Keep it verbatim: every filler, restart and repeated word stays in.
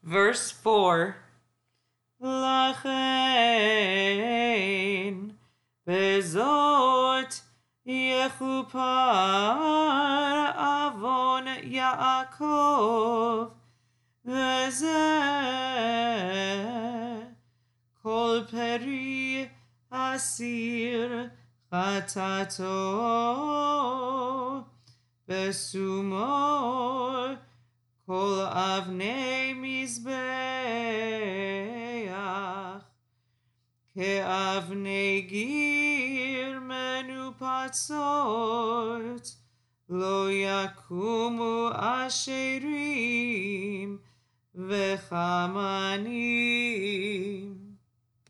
Verse four. Lachen bezot yechupar avon Yaakov v'zeh kol peri asir chatato besumor kol avnei mizbeach ke'avnei gir menupatzot lo yakumu asherim v'chamanim.